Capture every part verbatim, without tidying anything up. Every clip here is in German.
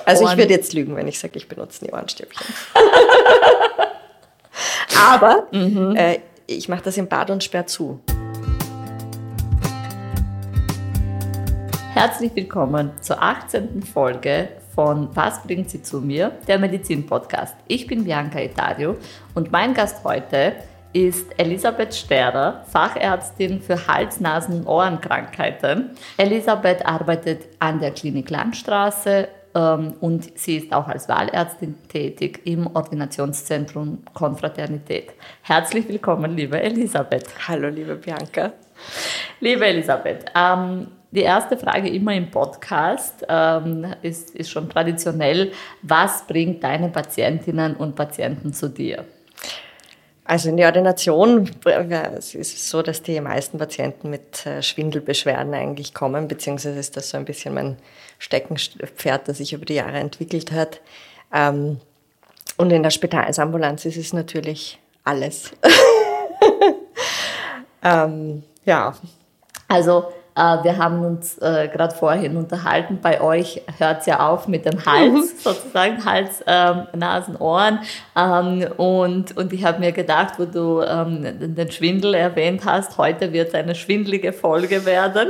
Also ich würde jetzt lügen, wenn ich sage, ich benutze nie Ohrenstäbchen. Aber mhm. äh, ich mache das im Bad und sperre zu. Herzlich willkommen zur achtzehnten Folge von Was bringt sie zu mir? Der Medizin-Podcast. Ich bin Bianca Etadio und mein Gast heute ist Elisabeth Sterer, Fachärztin für Hals-, Nasen- und Ohrenkrankheiten. Elisabeth arbeitet an der Klinik Landstraße ähm, und sie ist auch als Wahlärztin tätig im Ordinationszentrum Konfraternität. Herzlich willkommen, liebe Elisabeth. Hallo, liebe Bianca. Liebe Elisabeth, ähm, die erste Frage immer im Podcast ähm, ist, ist schon traditionell. Was bringt deine Patientinnen und Patienten zu dir? Also in der Ordination es ist es so, dass die meisten Patienten mit Schwindelbeschwerden eigentlich kommen, beziehungsweise ist das so ein bisschen mein Steckenpferd, das sich über die Jahre entwickelt hat. Und in der Spitalsambulanz ist es natürlich alles. ähm, ja. Also wir haben uns äh, gerade vorhin unterhalten, bei euch hört es ja auf mit dem Hals, sozusagen Hals, ähm, Nasen, Ohren. Ähm, und, und ich habe mir gedacht, wo du ähm, den Schwindel erwähnt hast, heute wird es eine schwindelige Folge werden,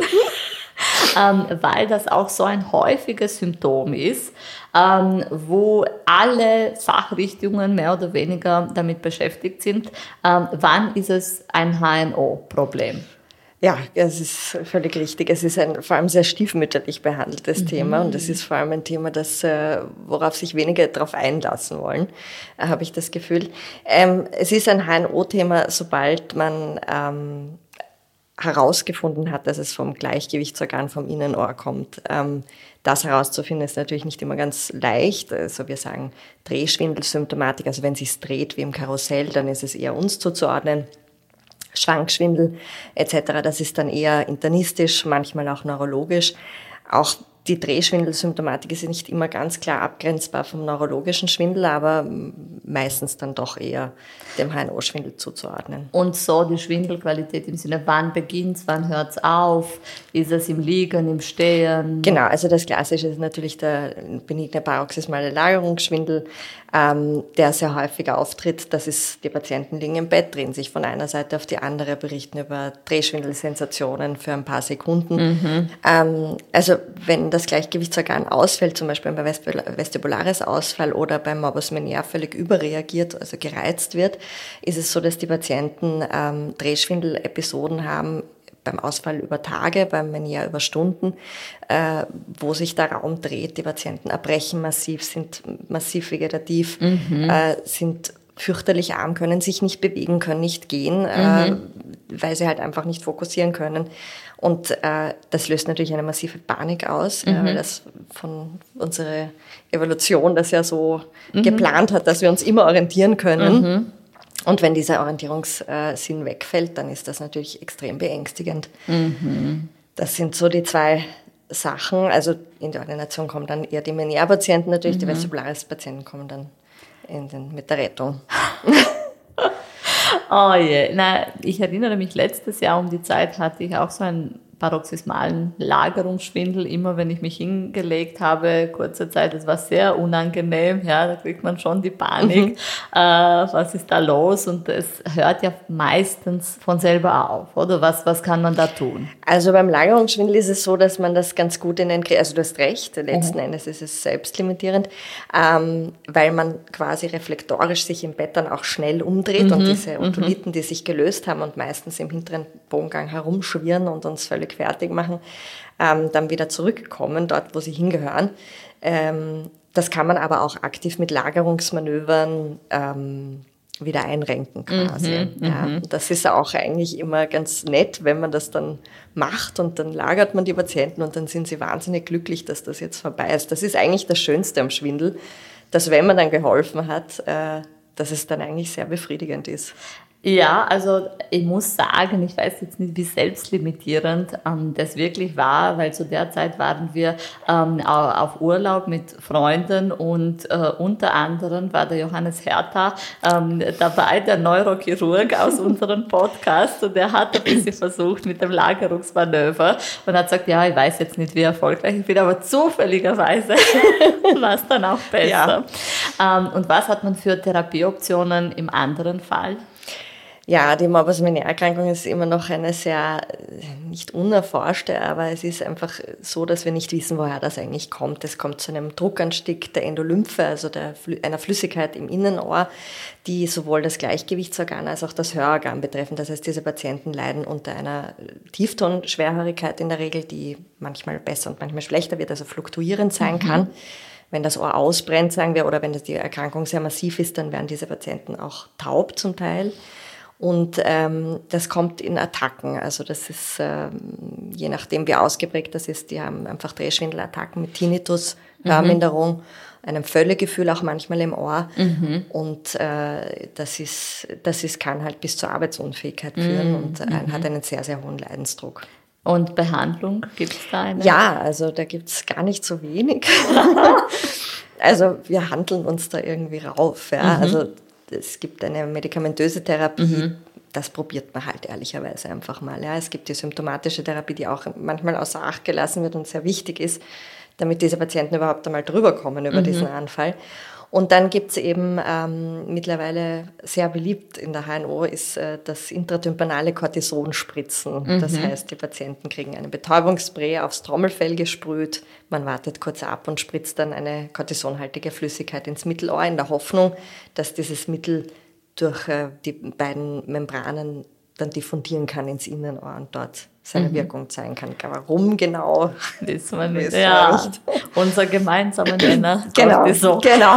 ähm, weil das auch so ein häufiges Symptom ist, ähm, wo alle Fachrichtungen mehr oder weniger damit beschäftigt sind. Ähm, wann ist es ein H N O-Problem? Ja, es ist völlig richtig. Es ist ein vor allem sehr stiefmütterlich behandeltes mhm. Thema und es ist vor allem ein Thema, das, worauf sich wenige darauf einlassen wollen, habe ich das Gefühl. Ähm, es ist ein H N O-Thema, sobald man ähm, herausgefunden hat, dass es vom Gleichgewichtsorgan vom Innenohr kommt. Ähm, das herauszufinden ist natürlich nicht immer ganz leicht. Also wir sagen Drehschwindelsymptomatik, also wenn es sich dreht wie im Karussell, dann ist es eher uns zuzuordnen. Schwankschwindel et cetera, das ist dann eher internistisch, manchmal auch neurologisch. Auch die Drehschwindelsymptomatik ist nicht immer ganz klar abgrenzbar vom neurologischen Schwindel, aber meistens dann doch eher dem H N O-Schwindel zuzuordnen. Und so die Schwindelqualität im Sinne, wann beginnt's, wann hört's auf? Ist es im Liegen, im Stehen? Genau, also das Klassische ist natürlich der benigne paroxysmale Lagerungsschwindel, ähm, der sehr häufig auftritt. Das ist, die Patienten liegen im Bett, drehen sich von einer Seite auf die andere, berichten über Drehschwindelsensationen für ein paar Sekunden. Mhm. Ähm, also wenn das Gleichgewichtsorgan ausfällt, zum Beispiel beim Vestibularis-Ausfall oder beim Morbus Meniere völlig überreagiert, also gereizt wird, ist es so, dass die Patienten ähm, Drehschwindel-Episoden haben, beim Ausfall über Tage, beim Meniere über Stunden, äh, wo sich der Raum dreht. Die Patienten erbrechen massiv, sind massiv vegetativ, mhm. äh, sind fürchterlich arm, können sich nicht bewegen, können nicht gehen, mhm. äh, weil sie halt einfach nicht fokussieren können. Und äh, das löst natürlich eine massive Panik aus, mhm. ja, weil das von unserer Evolution das ja so mhm. geplant hat, dass wir uns immer orientieren können. Mhm. Und wenn dieser Orientierungssinn wegfällt, dann ist das natürlich extrem beängstigend. Mhm. Das sind so die zwei Sachen. Also in der Ordination kommen dann eher die Meniere-Patienten natürlich, mhm. die Vestibularis-Patienten kommen dann in den, mit der Rettung. Oh je, na, ich erinnere mich, letztes Jahr um die Zeit hatte ich auch so einen paroxysmalen Lagerungsschwindel, immer wenn ich mich hingelegt habe, kurze Zeit, das war sehr unangenehm, ja, da kriegt man schon die Panik, mhm. äh, was ist da los, und es hört ja meistens von selber auf, oder? Was, was kann man da tun? Also beim Lagerungsschwindel ist es so, dass man das ganz gut in den Griff, also du hast recht, letzten mhm. Endes ist es selbstlimitierend, ähm, weil man quasi reflektorisch sich im Bett dann auch schnell umdreht mhm. und diese Otolithen, die sich gelöst haben und meistens im hinteren Bogengang herumschwirren und uns völlig fertig machen, ähm, dann wieder zurückkommen, dort, wo sie hingehören. Ähm, das kann man aber auch aktiv mit Lagerungsmanövern ähm, wieder einrenken quasi. Mhm, ja, das ist auch eigentlich immer ganz nett, wenn man das dann macht und dann lagert man die Patienten und dann sind sie wahnsinnig glücklich, dass das jetzt vorbei ist. Das ist eigentlich das Schönste am Schwindel, dass wenn man dann geholfen hat, äh, dass es dann eigentlich sehr befriedigend ist. Ja, also ich muss sagen, ich weiß jetzt nicht, wie selbstlimitierend ähm, das wirklich war, weil zu der Zeit waren wir ähm, auf Urlaub mit Freunden und äh, unter anderem war der Johannes Herta ähm, dabei, der Neurochirurg aus unserem Podcast, und der hat ein bisschen versucht mit dem Lagerungsmanöver und hat gesagt, ja, ich weiß jetzt nicht, wie erfolgreich ich bin, aber zufälligerweise war es dann auch besser. Ja. Ähm, und was hat man für Therapieoptionen im anderen Fall? Ja, die Morbus-Meniere-Erkrankung ist immer noch eine sehr, nicht unerforschte, aber es ist einfach so, dass wir nicht wissen, woher das eigentlich kommt. Es kommt zu einem Druckanstieg der Endolymphe, also der, einer Flüssigkeit im Innenohr, die sowohl das Gleichgewichtsorgan als auch das Hörorgan betreffen. Das heißt, diese Patienten leiden unter einer Tieftonschwerhörigkeit in der Regel, die manchmal besser und manchmal schlechter wird, also fluktuierend sein mhm. kann. Wenn das Ohr ausbrennt, sagen wir, oder wenn das die Erkrankung sehr massiv ist, dann werden diese Patienten auch taub zum Teil. Und ähm, das kommt in Attacken, also das ist, ähm, je nachdem wie ausgeprägt das ist, die haben einfach Drehschwindelattacken mit Tinnitus, Hörminderung, mhm. einem Völlegefühl auch manchmal im Ohr mhm. und äh, das ist, das ist, kann halt bis zur Arbeitsunfähigkeit führen mhm. und äh, hat einen sehr, sehr hohen Leidensdruck. Und Behandlung, gibt es da eine? Ja, also da gibt es gar nicht so wenig. Also wir handeln uns da irgendwie rauf, ja, mhm. also es gibt eine medikamentöse Therapie, mhm. das probiert man halt ehrlicherweise einfach mal. Ja. Es gibt die symptomatische Therapie, die auch manchmal außer Acht gelassen wird und sehr wichtig ist, damit diese Patienten überhaupt einmal drüber kommen über mhm. diesen Anfall. Und dann gibt es eben ähm, mittlerweile sehr beliebt in der H N O ist äh, das intratympanale Cortisonspritzen. Mhm. Das heißt, die Patienten kriegen einen Betäubungsspray aufs Trommelfell gesprüht, man wartet kurz ab und spritzt dann eine cortisonhaltige Flüssigkeit ins Mittelohr in der Hoffnung, dass dieses Mittel durch äh, die beiden Membranen dann diffundieren kann ins Innenohr und dort seine mhm. Wirkung zeigen kann. Warum genau, wissen wir nicht. Ja, nicht. Unser gemeinsamer Nenner. Genau, so. Genau.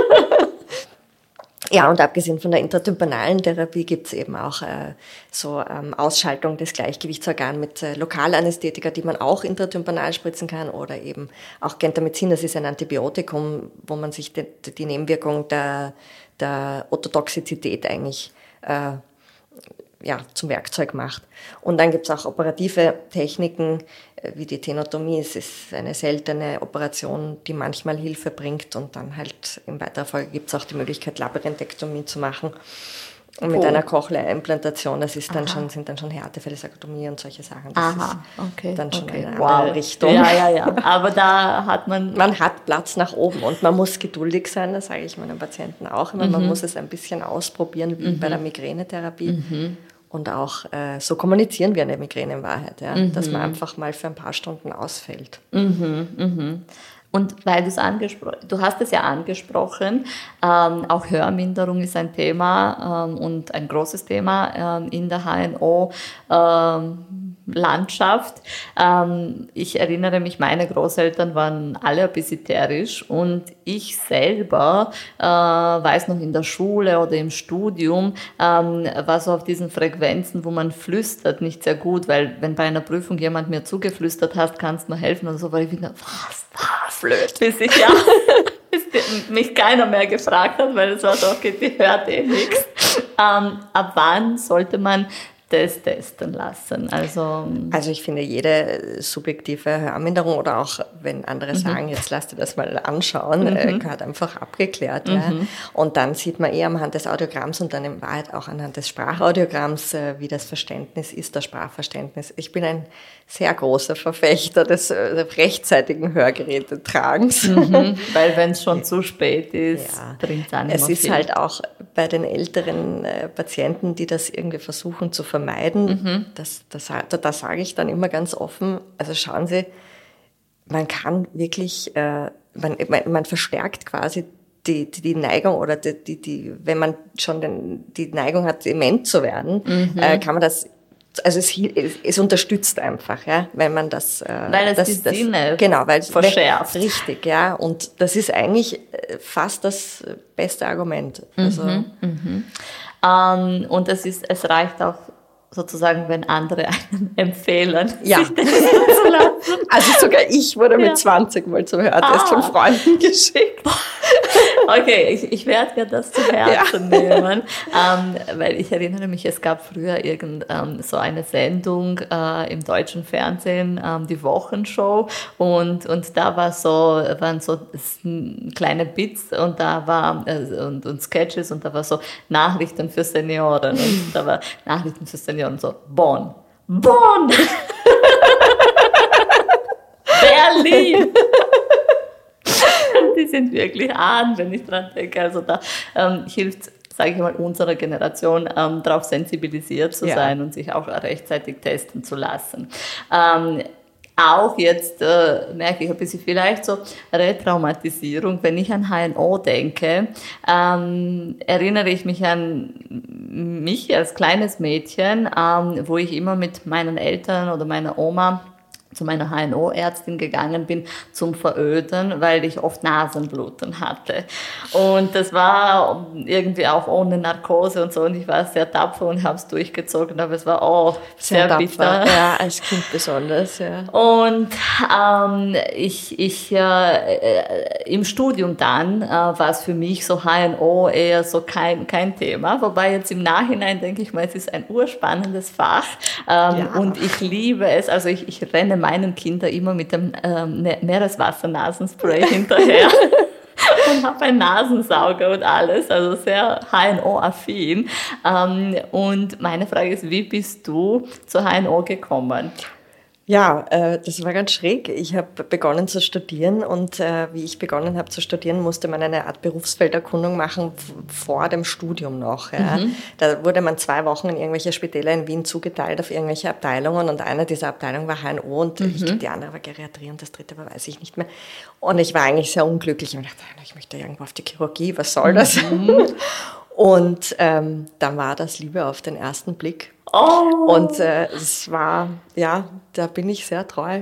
Ja, und abgesehen von der intratympanalen Therapie gibt es eben auch äh, so ähm, Ausschaltung des Gleichgewichtsorgans mit äh, Lokalanästhetika, die man auch intratympanal spritzen kann, oder eben auch Gentamicin, das ist ein Antibiotikum, wo man sich die, die Nebenwirkung der, der Ototoxizität eigentlich äh, ja, zum Werkzeug macht. Und dann gibt es auch operative Techniken, wie die Tenotomie. Es ist eine seltene Operation, die manchmal Hilfe bringt, und dann halt in weiterer Folge gibt es auch die Möglichkeit, Labyrinthektomie zu machen. Und mit oh. einer Cochlea-Implantation, das ist dann schon, sind dann schon Härtefälle, Sarkotomie und solche Sachen. Das Aha, okay. ist dann schon okay. eine andere wow. Richtung. Ja, ja, ja. Aber da hat man... Man hat Platz nach oben und man muss geduldig sein, das sage ich meinen Patienten auch immer. Mhm. Man muss es ein bisschen ausprobieren, wie mhm. bei der Migränetherapie. Mhm. Und auch äh, so kommunizieren wir eine Migräne in Wahrheit, ja? Mhm. Dass man einfach mal für ein paar Stunden ausfällt. Mhm, mhm. Und weil du es angesprochen, du hast es ja angesprochen, ähm, auch Hörminderung ist ein Thema ähm, und ein großes Thema ähm, in der H N O-Landschaft. Ähm, ich erinnere mich, meine Großeltern waren alle ein bisschen terisch, und ich selber äh, weiß noch in der Schule oder im Studium, ähm, war so auf diesen Frequenzen, wo man flüstert, nicht sehr gut, weil wenn bei einer Prüfung jemand mir zugeflüstert hat, kannst du mir helfen oder so, weil ich wieder, was, was, blöd, bis ich ja, bis mich keiner mehr gefragt hat, weil es war so, okay, die hört eh nichts. Ähm, ab wann sollte man das testen lassen? Also, also ich finde, jede subjektive Hörminderung, oder auch wenn andere mhm. sagen, jetzt lass dir das mal anschauen, mhm. äh, gehört einfach abgeklärt. Mhm. Ja. Und dann sieht man eher anhand des Audiogramms und dann in Wahrheit auch anhand des Sprachaudiogramms, äh, wie das Verständnis ist, das Sprachverständnis. Ich bin ein sehr großer Verfechter des äh, rechtzeitigen Hörgerätetragens. Mhm. Weil wenn es schon zu spät ist, ja. bringt es auch nicht Es ist viel. Halt auch bei den älteren äh, Patienten, die das irgendwie versuchen zu vermeiden, mhm. das, das, da, da sage ich dann immer ganz offen, also schauen Sie, man kann wirklich, äh, man, man, man verstärkt quasi die, die, die Neigung, oder die, die, die, wenn man schon den, die Neigung hat, dement zu werden, mhm. äh, kann man das, also es, es unterstützt einfach, ja, wenn man das, äh, weil es das, die das, Sinne genau, weil verschärft. Weil, richtig, ja, und das ist eigentlich fast das beste Argument. Also, mhm, mhm. Ähm, und es ist, es reicht auch sozusagen, wenn andere einen empfehlen, ja. sich testen zu lassen? Also sogar ich wurde mit ja. zwanzig mal zum Hörtest ah. von Freunden geschickt. Okay, ich, ich werde mir das zu Herzen ja. nehmen, ähm, weil ich erinnere mich, es gab früher irgend ähm, so eine Sendung äh, im deutschen Fernsehen, ähm, die Wochenshow, und, und da war so, waren so kleine Bits und da war äh, und, und Sketches und da war so Nachrichten für Senioren und da war Nachrichten für Senioren so Bonn, Bonn, Berlin. Die sind wirklich an, wenn ich dran denke. Also da ähm, hilft, sage ich mal, unserer Generation ähm, darauf sensibilisiert zu ja. sein und sich auch rechtzeitig testen zu lassen. Ähm, auch jetzt äh, merke ich ein bisschen vielleicht so Retraumatisierung. Wenn ich an H N O denke, ähm, erinnere ich mich an mich als kleines Mädchen, ähm, wo ich immer mit meinen Eltern oder meiner Oma zu meiner H N O-Ärztin gegangen bin zum Veröden, weil ich oft Nasenbluten hatte. Und das war irgendwie auch ohne Narkose und so und ich war sehr tapfer und habe es durchgezogen, aber es war auch sehr, sehr bitter. Ja, als Kind besonders, ja. Und ähm, ich, ich äh, im Studium dann äh, war es für mich so H N O eher so kein, kein Thema, wobei jetzt im Nachhinein denke ich mal, es ist ein urspannendes Fach ähm, ja. und ich liebe es, also ich, ich renne meinen Kindern immer mit dem ähm, Meereswasser-Nasenspray hinterher und habe einen Nasensauger und alles, also sehr H N O-affin. Ähm, und meine Frage ist, wie bist du zu H N O gekommen? Ja, äh, das war ganz schräg. Ich habe begonnen zu studieren und äh, wie ich begonnen habe zu studieren, musste man eine Art Berufsfelderkundung machen vor dem Studium noch. Ja. Mhm. Da wurde man zwei Wochen in irgendwelche Spitäler in Wien zugeteilt auf irgendwelche Abteilungen und eine dieser Abteilungen war H N O und mhm. ich glaube, die andere war Geriatrie und das dritte war, weiß ich nicht mehr. Und ich war eigentlich sehr unglücklich und dachte, ich möchte irgendwo auf die Chirurgie, was soll das? Mhm. Und ähm, dann war das Liebe auf den ersten Blick. Oh. Und äh, es war, ja, da bin ich sehr treu.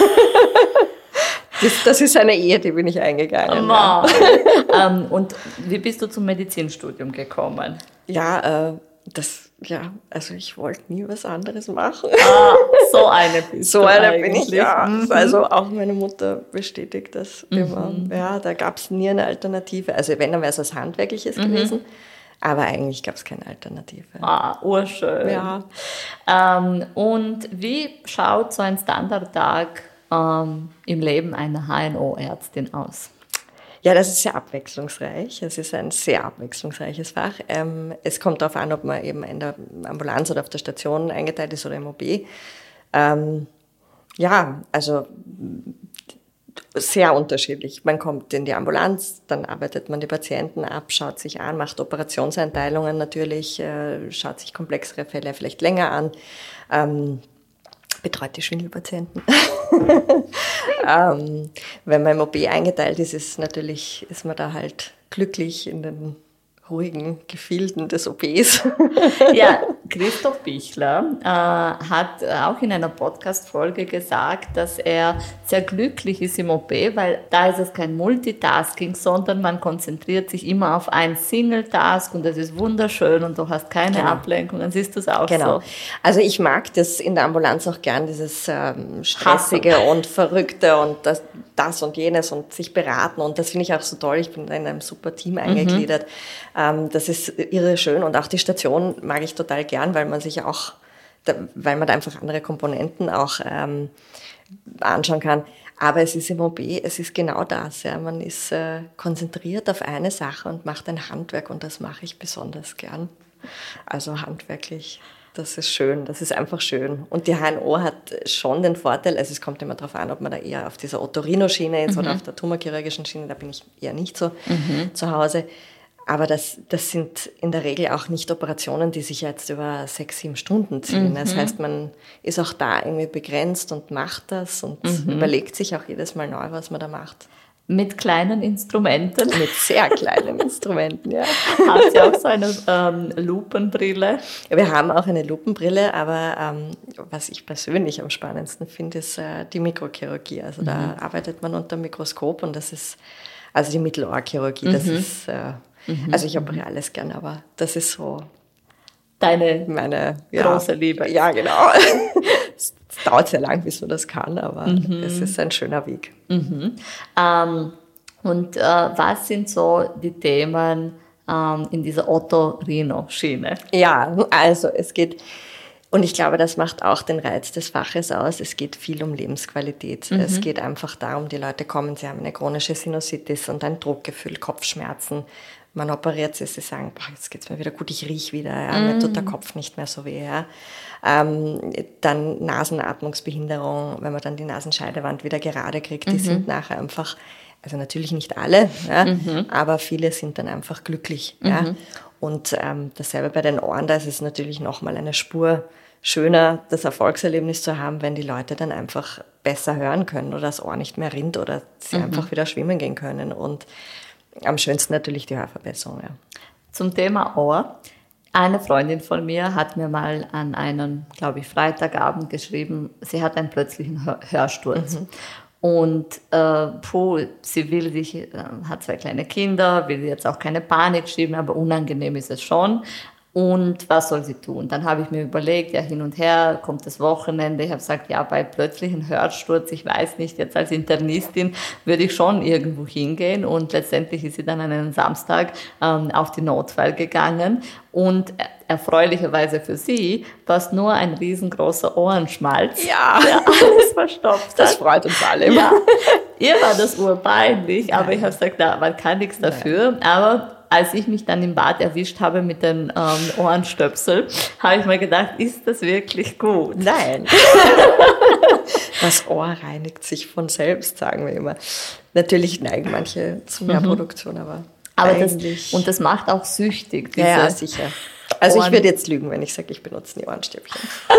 das, das ist eine Ehe, die bin ich eingegangen. Oh. Ja. ähm, und wie bist du zum Medizinstudium gekommen? Ja, äh, das, ja, also ich wollte nie was anderes machen. Ah, so eine bist so du eine eigentlich. bin ich, ja. Mhm. Also auch meine Mutter bestätigt das mhm. immer. Ja, da gab es nie eine Alternative. Also wenn, dann wäre es was Handwerkliches mhm. gewesen. Aber eigentlich gab es keine Alternative. Ah, urschön. Ja. Ähm, und wie schaut so ein Standardtag ähm, im Leben einer H N O-Ärztin aus? Ja, das ist sehr abwechslungsreich. Es ist ein sehr abwechslungsreiches Fach. Ähm, es kommt darauf an, ob man eben in der Ambulanz oder auf der Station eingeteilt ist oder im O B. Ähm, ja, also sehr unterschiedlich. Man kommt in die Ambulanz, dann arbeitet man die Patienten ab, schaut sich an, macht Operationseinteilungen natürlich, äh, schaut sich komplexere Fälle vielleicht länger an, ähm, betreut die Schwindelpatienten. ähm, wenn man im O B eingeteilt ist, ist natürlich, ist man da halt glücklich in den ruhigen Gefilden des O Bs. Ja, Christoph Bichler äh, hat auch in einer Podcast-Folge gesagt, dass er sehr glücklich ist im O B, weil da ist es kein Multitasking, sondern man konzentriert sich immer auf ein Single-Task und das ist wunderschön und du hast keine genau. Ablenkung. Dann siehst du es auch genau. so. Also ich mag das in der Ambulanz auch gern, dieses ähm, Stressige Hassel. Und Verrückte und das, das und jenes und sich beraten und das finde ich auch so toll. Ich bin da in einem super Team eingegliedert. Mhm. Ähm, das ist irre schön und auch die Station mag ich total gern, weil man sich auch, weil man da einfach andere Komponenten auch ähm, anschauen kann. Aber es ist im O B, es ist genau das. Ja. Man ist äh, konzentriert auf eine Sache und macht ein Handwerk und das mache ich besonders gern. Also handwerklich, das ist schön, das ist einfach schön. Und die H N O hat schon den Vorteil, also es kommt immer darauf an, ob man da eher auf dieser Otorino-Schiene ist mhm. oder auf der tumorchirurgischen Schiene, da bin ich eher nicht so mhm. zu Hause. Aber das, das sind in der Regel auch nicht Operationen, die sich jetzt über sechs, sieben Stunden ziehen. Mhm. Das heißt, man ist auch da irgendwie begrenzt und macht das und mhm. überlegt sich auch jedes Mal neu, was man da macht. Mit kleinen Instrumenten? Mit sehr kleinen Instrumenten, ja. Habt ihr auch so eine ähm, Lupenbrille? Ja, wir haben auch eine Lupenbrille, aber ähm, was ich persönlich am spannendsten finde, ist äh, die Mikrochirurgie. Also mhm. da arbeitet man unter dem Mikroskop und das ist, also die Mittelohrchirurgie, das mhm. ist... Äh, Mhm. Also ich operiere alles gern, aber das ist so Deine meine große ja, Liebe. Ja, genau. Es dauert sehr lang, bis man das kann, aber mhm. es ist ein schöner Weg. Mhm. Ähm, und äh, was sind so die Themen ähm, in dieser Otto-Rino-Schiene? Ja, also es geht, und ich glaube, das macht auch den Reiz des Faches aus, es geht viel um Lebensqualität. Mhm. Es geht einfach darum, die Leute kommen, sie haben eine chronische Sinusitis und ein Druckgefühl, Kopfschmerzen. Man operiert sie, sie sagen, boah, jetzt geht's mir wieder gut, ich riech wieder, ja, mm. mir tut der Kopf nicht mehr so weh. Ja. Ähm, dann Nasenatmungsbehinderung, wenn man dann die Nasenscheidewand wieder gerade kriegt, die mhm. sind nachher einfach, also natürlich nicht alle, ja, mhm. aber viele sind dann einfach glücklich. Mhm. Ja. Und ähm, dasselbe bei den Ohren, da ist es natürlich nochmal eine Spur schöner, das Erfolgserlebnis zu haben, wenn die Leute dann einfach besser hören können oder das Ohr nicht mehr rinnt oder sie mhm. einfach wieder schwimmen gehen können. Und am schönsten natürlich die Hörverbesserung. Ja. Zum Thema Ohr. Eine Freundin von mir hat mir mal an einem, glaube ich, Freitagabend geschrieben, sie hat einen plötzlichen Hör- Hörsturz. Mhm. Und äh, puh, sie will sich, äh, hat zwei kleine Kinder, will jetzt auch keine Panik schieben, aber unangenehm ist es schon. Und was soll sie tun? Dann habe ich mir überlegt, ja, hin und her, kommt das Wochenende. Ich habe gesagt, ja, bei plötzlichen Hörsturz, ich weiß nicht, jetzt als Internistin würde ich schon irgendwo hingehen. Und letztendlich ist sie dann an einem Samstag ähm, auf die Notfall gegangen. Und erfreulicherweise für sie war es nur ein riesengroßer Ohrenschmalz, ja. der alles verstopft hat. Das freut uns alle. Ja. Ihr war das urpeinlich, aber ich habe gesagt, na, man kann nichts dafür. Nein. Aber als ich mich dann im Bad erwischt habe mit den ähm, Ohrenstöpsel, habe ich mir gedacht, ist das wirklich gut? Nein. Das Ohr reinigt sich von selbst, sagen wir immer. Natürlich neigen manche zu mehr mhm. Produktion, aber, aber eigentlich... Das, und das macht auch süchtig. Ja, ja, sicher. Also Ohren. Ich würde jetzt lügen, wenn ich sage, ich benutze die Ohrenstäbchen.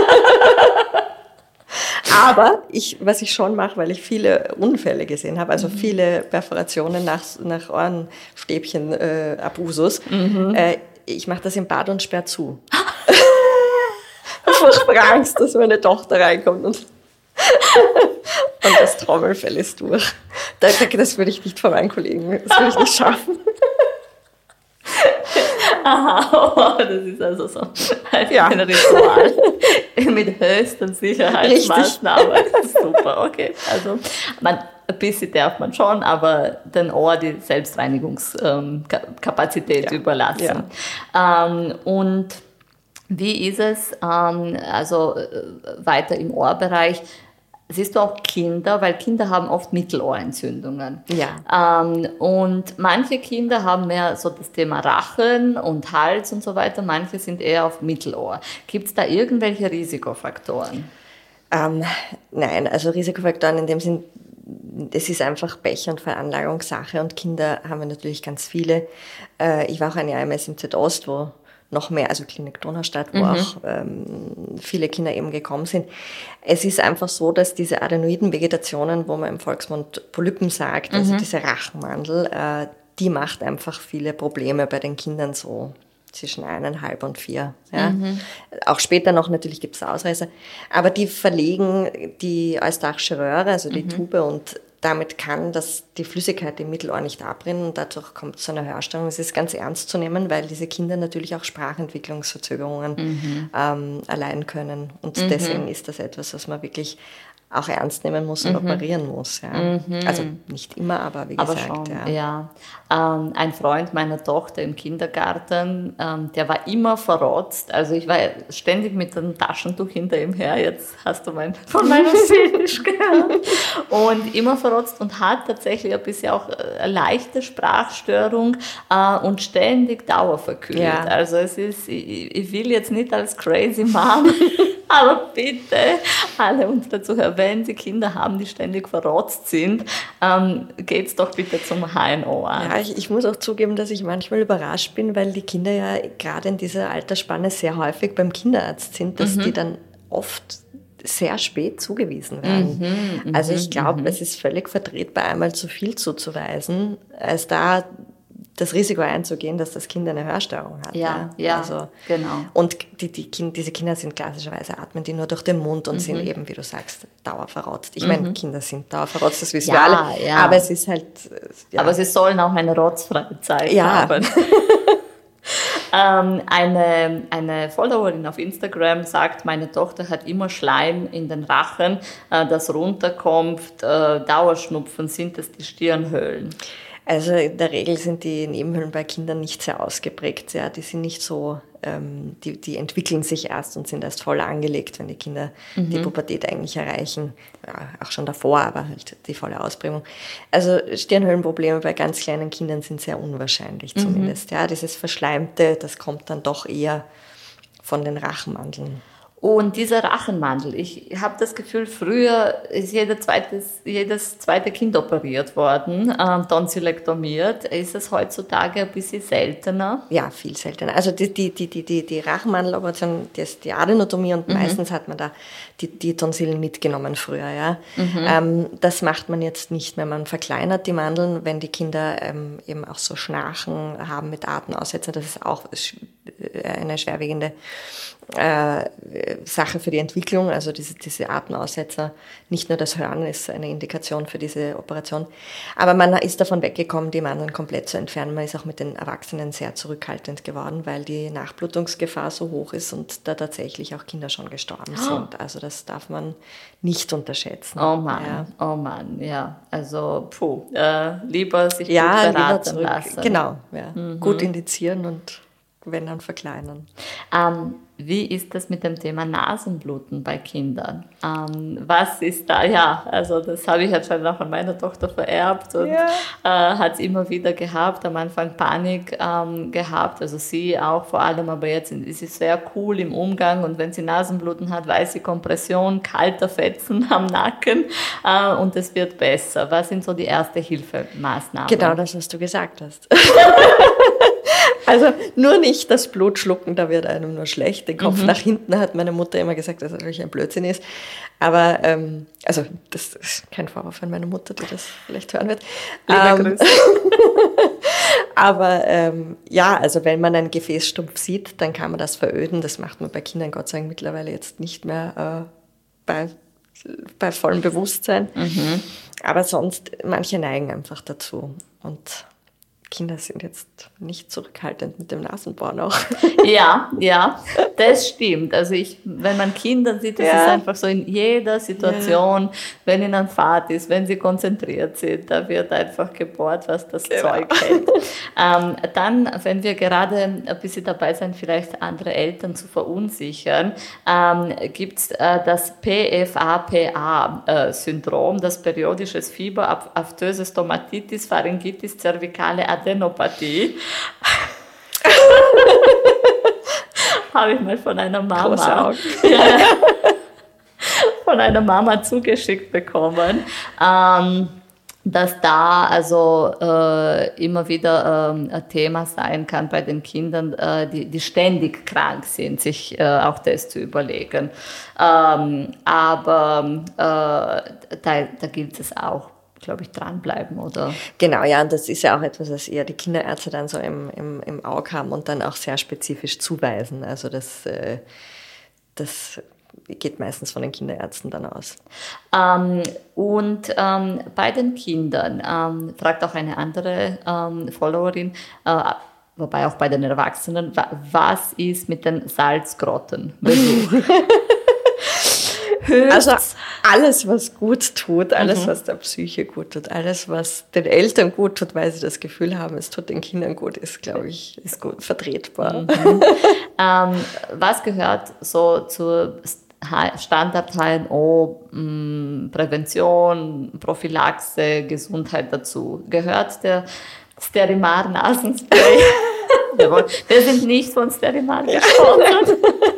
Aber ich, was ich schon mache, weil ich viele Unfälle gesehen habe, also mhm. viele Perforationen nach, nach Ohrenstäbchen äh, Abusus, mhm. äh, ich mache das im Bad und sperre zu. Furchtbar Angst, dass meine Tochter reinkommt und, und das Trommelfell ist durch. Das würde ich nicht von meinen Kollegen, das würde ich nicht schaffen. Aha, das ist also so ein ja. Ritual mit höchsten Sicherheitsmaßnahmen. Super, okay. Also man, ein bisschen darf man schon, aber den Ohr die Selbstreinigungskapazität ja. überlassen. Ja. Ähm, und wie ist es, ähm, also weiter im Ohrbereich, siehst du auch Kinder, weil Kinder haben oft Mittelohrentzündungen. Ja. Ähm, und manche Kinder haben mehr so das Thema Rachen und Hals und so weiter, manche sind eher auf Mittelohr. Gibt es da irgendwelche Risikofaktoren? Ähm, nein, also Risikofaktoren in dem Sinn, es ist einfach Pech und Veranlagungssache und Kinder haben wir natürlich ganz viele. Äh, ich war auch ein Jahr im S M Z Ost, wo noch mehr, also Klinik Donaustadt, wo mhm. auch ähm, viele Kinder eben gekommen sind. Es ist einfach so, dass diese Adenoiden-Vegetationen, wo man im Volksmund Polypen sagt, mhm. also diese Rachenmandel, äh, die macht einfach viele Probleme bei den Kindern so zwischen eineinhalb und vier. Ja. Mhm. Auch später noch, natürlich gibt es Ausreißer, aber die verlegen die eustachische Röhre, also die mhm. Tube, und damit kann das, die Flüssigkeit im Mittelohr nicht abrinnen und dadurch kommt es zu einer Hörstörung. Es ist ganz ernst zu nehmen, weil diese Kinder natürlich auch Sprachentwicklungsverzögerungen mhm. ähm, erleiden können. Und mhm. deswegen ist das etwas, was man wirklich auch ernst nehmen muss und mhm. operieren muss. Ja. Mhm. Also nicht immer, aber wie aber gesagt. Schon, ja. ja. Ähm, ein Freund meiner Tochter im Kindergarten, ähm, der war immer verrotzt. Also ich war ständig mit einem Taschentuch hinter ihm her. Jetzt hast du mein, von meinem Fetisch gehört. Und immer verrotzt und hat tatsächlich ein bisschen auch eine leichte Sprachstörung äh, und ständig dauerverkühlt. Ja. Also es ist, ich, ich will jetzt nicht als crazy Mom, aber bitte alle unsere Zuhörer, wenn Sie Kinder haben, die ständig verrotzt sind, ähm, geht's doch bitte zum H N O an. Ja, ich, ich muss auch zugeben, dass ich manchmal überrascht bin, weil die Kinder ja gerade in dieser Altersspanne sehr häufig beim Kinderarzt sind, dass mhm. die dann oft sehr spät zugewiesen werden. Mhm, also ich glaube, mhm. es ist völlig vertretbar, einmal zu viel zuzuweisen, als da das Risiko einzugehen, dass das Kind eine Hörstörung hat. Ja, ja, ja also, genau. Und die, die kind, diese Kinder sind klassischerweise, atmen die nur durch den Mund und mhm. sind eben, wie du sagst, dauerverrotzt. Ich mhm. meine, Kinder sind dauerverrotzt, das wissen ja, wir alle. Ja. Aber es ist halt... Ja. Aber sie sollen auch eine rotzfreie Zeit ja. haben. Ähm, eine, eine Followerin auf Instagram sagt, meine Tochter hat immer Schleim in den Rachen, äh, das runterkommt, äh, Dauerschnupfen, sind das die Stirnhöhlen? Also in der Regel sind die Nebenhöhlen bei Kindern nicht sehr ausgeprägt. Ja. Die sind nicht so, ähm, die, die entwickeln sich erst und sind erst voll angelegt, wenn die Kinder mhm. die Pubertät eigentlich erreichen. Ja, auch schon davor, aber halt die volle Ausprägung. Also Stirnhöhlenprobleme bei ganz kleinen Kindern sind sehr unwahrscheinlich zumindest. Mhm. Ja, dieses Verschleimte, das kommt dann doch eher von den Rachenmandeln. Und dieser Rachenmandel, ich habe das Gefühl, früher ist jeder zweites, jedes zweite Kind operiert worden, ähm, tonsillektomiert. Ist es heutzutage ein bisschen seltener? Ja, viel seltener. Also die, die, die, die, die, die Rachenmandeloperation, das ist die Adenotomie und mhm. meistens hat man da die, die Tonsillen mitgenommen früher. Ja. Mhm. Ähm, das macht man jetzt nicht mehr. Man verkleinert die Mandeln, wenn die Kinder ähm, eben auch so Schnarchen haben mit Atemaussetzern. Das ist auch eine schwerwiegende äh, Sache für die Entwicklung, also diese, diese Atemaussetzer. Nicht nur das Hören ist eine Indikation für diese Operation. Aber man ist davon weggekommen, die Mandeln komplett zu entfernen. Man ist auch mit den Erwachsenen sehr zurückhaltend geworden, weil die Nachblutungsgefahr so hoch ist und da tatsächlich auch Kinder schon gestorben oh. sind. Also das darf man nicht unterschätzen. Oh Mann, ja. oh Mann, ja. Also puh, äh, lieber sich ja, gut beraten lieber zurück, lassen. Genau, ja. Mhm. Gut indizieren und wenn dann verkleinern. Ähm, wie ist das mit dem Thema Nasenbluten bei Kindern? Ähm, was ist da? Ja, also das habe ich jetzt schon auch an meiner Tochter vererbt und ja. äh, hat es immer wieder gehabt, am Anfang Panik ähm, gehabt, also sie auch vor allem, aber jetzt ist sie sehr cool im Umgang und wenn sie Nasenbluten hat, weiß sie Kompression, kalter Fetzen am Nacken äh, und es wird besser. Was sind so die Erste-Hilfe-Maßnahmen? Genau das, was du gesagt hast. Also nur nicht das Blut schlucken, da wird einem nur schlecht. Den Kopf mhm. nach hinten hat meine Mutter immer gesagt, dass das natürlich ein Blödsinn ist. Aber, ähm, also das ist kein Vorwurf an meine Mutter, die das vielleicht hören wird. Ähm, aber ähm, ja, also wenn man einen Gefäßstumpf sieht, dann kann man das veröden. Das macht man bei Kindern Gott sei Dank mittlerweile jetzt nicht mehr äh, bei, bei vollem Bewusstsein. Mhm. Aber sonst, manche neigen einfach dazu. Und Kinder sind jetzt nicht zurückhaltend mit dem Nasenbohren auch. Ja, ja, das stimmt. Also ich, wenn man Kinder sieht, das ja. ist einfach so in jeder Situation, ja. wenn ihnen Fahrt ist, wenn sie konzentriert sind, da wird einfach gebohrt, was das genau. Zeug hält. ähm, dann, wenn wir gerade ein bisschen dabei sind, vielleicht andere Eltern zu verunsichern, ähm, gibt es äh, das P F A P A-Syndrom, das periodisches Fieber, aphthöse Stomatitis, Pharyngitis, zervikale Adenopathie. Habe ich mal von einer Mama ja, von einer Mama zugeschickt bekommen, ähm, dass da also äh, immer wieder ähm, ein Thema sein kann bei den Kindern, äh, die, die ständig krank sind, sich äh, auch das zu überlegen. Ähm, aber äh, da, da gilt es auch, glaube ich, dranbleiben, oder? Genau, ja, und das ist ja auch etwas, was eher die Kinderärzte dann so im, im, im Auge haben und dann auch sehr spezifisch zuweisen. Also das, äh, das geht meistens von den Kinderärzten dann aus. Ähm, und ähm, bei den Kindern, ähm, fragt auch eine andere ähm, Followerin, äh, wobei auch bei den Erwachsenen, was ist mit den Salzgrottenbesuch? Also alles, was gut tut, alles, mhm. was der Psyche gut tut, alles, was den Eltern gut tut, weil sie das Gefühl haben, es tut den Kindern gut, ist, glaube ich, ist gut vertretbar. Mhm. ähm, was gehört so zur Standard-H N O, mh, Prävention, Prophylaxe, Gesundheit dazu? Gehört der Sterimar-Nasenspray? Wir sind nicht von Sterimar gesponsert.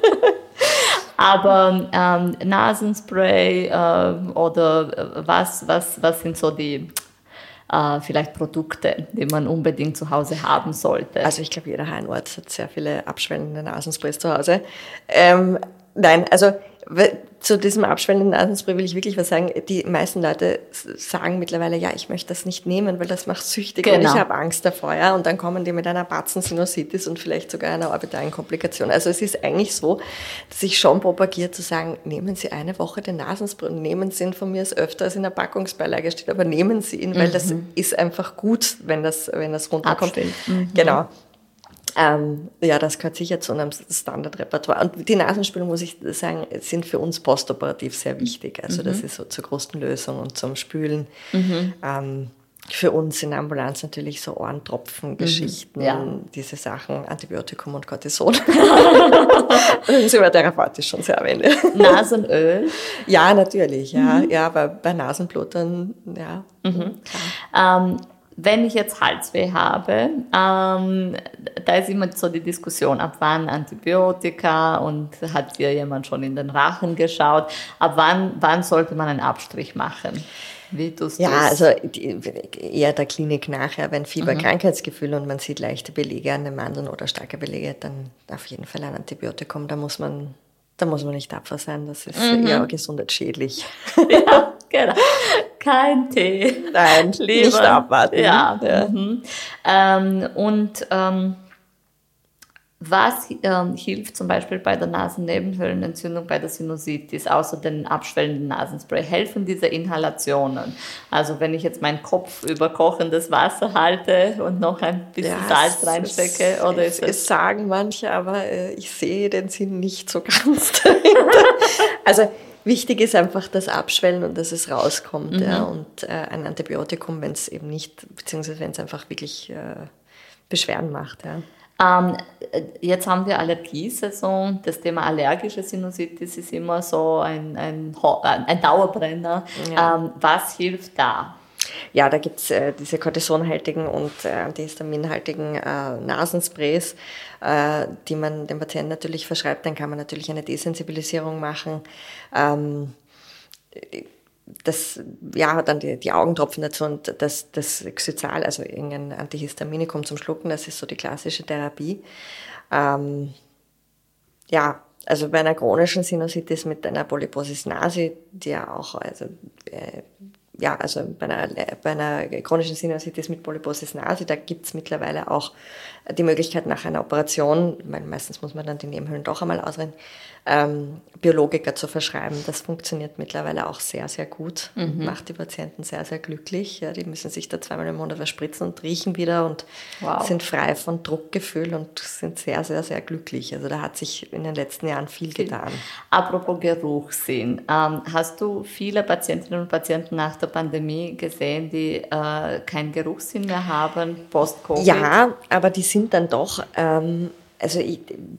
Aber ähm, Nasenspray äh, oder was, was, was sind so die äh, vielleicht Produkte, die man unbedingt zu Hause haben sollte? Also ich glaube, jeder H N O-Arzt hat sehr viele abschwellende Nasensprays zu Hause. Ähm, nein, also zu diesem abschwellenden Nasenspray will ich wirklich was sagen. Die meisten Leute sagen mittlerweile, ja, ich möchte das nicht nehmen, weil das macht süchtig genau. und ich habe Angst davor. Ja? Und dann kommen die mit einer Batzensinusitis und vielleicht sogar einer orbitalen Komplikation. Also es ist eigentlich so, dass ich schon propagiere zu sagen, nehmen Sie eine Woche den Nasenspray und nehmen Sie ihn von mir als öfter als in der Packungsbeilage steht, aber nehmen Sie ihn, weil mhm. das ist einfach gut, wenn das, wenn das runterkommt. Mhm. Genau. Ähm, ja, das gehört sicher zu einem Standardrepertoire. Und die Nasenspülung, muss ich sagen, sind für uns postoperativ sehr wichtig. Also mhm. das ist so zur Krustenlösung und zum Spülen. Mhm. Ähm, für uns in der Ambulanz natürlich so Ohrentropfen-Geschichten, mhm. ja. diese Sachen, Antibiotikum und Cortison. Das sind wir therapeutisch schon sehr am Ende. Nasenöl? Ja, natürlich. Ja, mhm. ja aber bei Nasenblutern, ja. Mhm. Ähm, wenn ich jetzt Halsweh habe, ähm, da ist immer so die Diskussion, ab wann Antibiotika und hat dir jemand schon in den Rachen geschaut, ab wann, wann sollte man einen Abstrich machen? Wie tust ja, du's? Also die, eher der Klinik nachher, wenn Fieber, mhm. Krankheitsgefühl und man sieht leichte Belege an den Mandeln oder starke Belege, dann auf jeden Fall ein Antibiotikum. Da muss man, da muss man nicht tapfer sein, das ist mhm. eher gesundheitsschädlich. Ja, genau. Kein Tee. Nein, Lieber. Nicht abwarten. Ja. ja. Mhm. Ähm, und ähm, was ähm, hilft zum Beispiel bei der Nasennebenhöhlenentzündung, bei der Sinusitis, außer den abschwellenden Nasenspray? Helfen diese Inhalationen? Also wenn ich jetzt meinen Kopf über kochendes Wasser halte und noch ein bisschen ja, Salz reinstecke? Es, oder ist es, es sagen manche, aber äh, ich sehe den Sinn nicht so ganz dahinter. Also wichtig ist einfach das Abschwellen und dass es rauskommt. Mhm. Ja, und äh, ein Antibiotikum, wenn es eben nicht, beziehungsweise wenn es einfach wirklich äh, Beschwerden macht. Ja. Ähm, jetzt haben wir Allergiesaison. Das Thema allergische Sinusitis ist immer so ein, ein, ein Dauerbrenner. Ja. Ähm, was hilft da? Ja, da gibt es äh, diese kortisonhaltigen und äh, antihistaminhaltigen äh, Nasensprays, äh, die man dem Patienten natürlich verschreibt. Dann kann man natürlich eine Desensibilisierung machen. Ähm, das, ja, dann die, die Augentropfen dazu und das, das Xyzal, also irgendein Antihistaminikum zum Schlucken, das ist so die klassische Therapie. Ähm, ja, also bei einer chronischen Sinusitis mit einer Polyposis nasi, die ja auch, also äh, ja, also bei einer, bei einer chronischen Sinusitis mit Polyposis nasi, da gibt es mittlerweile auch die Möglichkeit nach einer Operation, weil meistens muss man dann die Nebenhöhlen doch einmal ausrennen, ähm, Biologika zu verschreiben. Das funktioniert mittlerweile auch sehr, sehr gut. Mhm. Macht die Patienten sehr, sehr glücklich. Ja, die müssen sich da zweimal im Monat verspritzen und riechen wieder und wow. sind frei von Druckgefühl und sind sehr, sehr, sehr glücklich. Also da hat sich in den letzten Jahren viel getan. Apropos Geruchssinn. Ähm, hast du viele Patientinnen und Patienten nach der Pandemie gesehen, die äh, keinen Geruchssinn mehr haben, post-Covid? Ja, aber die sind dann doch... Ähm, Also, ich,